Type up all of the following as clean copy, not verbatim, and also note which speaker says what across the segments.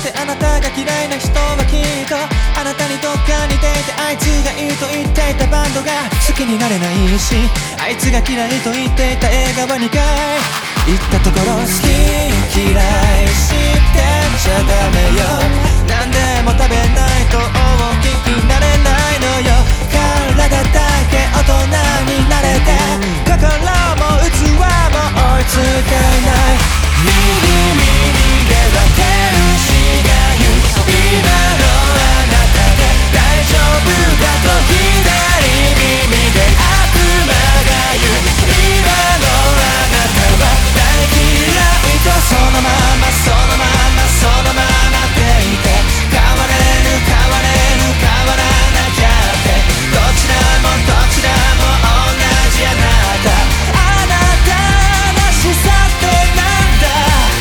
Speaker 1: ってあなたが嫌いな人はきっとあなたにどっか似ていてあいつがいいと言っていたバンドが好きになれないしあいつが嫌いと言っていた映画は2回行ったところ好き嫌いしてちゃダメよ何でも食べないと大きくなれないのよ体だけ大人になれて心も器も追いつけない右では天使が言う今のあなたで大丈夫だと左耳で悪魔が言う今のあなたは大嫌いとそのままそのままそのままでいて変われる変われる変わらなきゃってどちらも同じあなたらしさってなんだ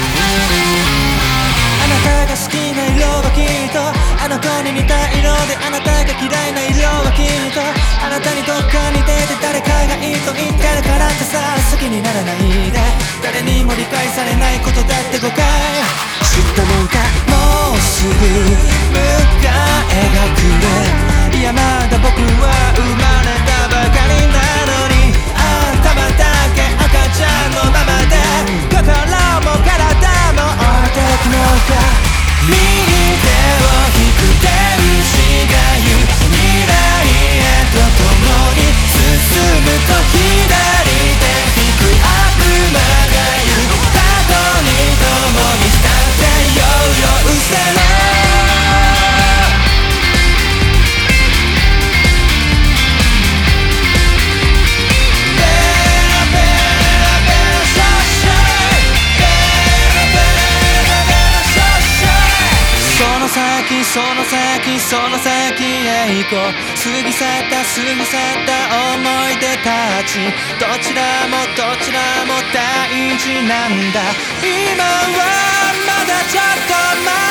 Speaker 1: あなたが好きな色はきっとあの子に似た色であなたが嫌いな色はきっとあなたにどっか似てて誰かがいいと言ってるからってさ好きにならないで誰にも理解されないことだって誤解知ったもんかもうすぐ迎えが来るいやまだ僕は生まれたばかりなのに頭だけ赤ちゃんのままで心も体も置いてくのか右手を引く天使が言う未来へと共に進むと左手引く悪魔が言う過去に共にしたってようようせろその先へ行こう過ぎ去った思い出たちどちらも大事なんだ今はまだちょっと前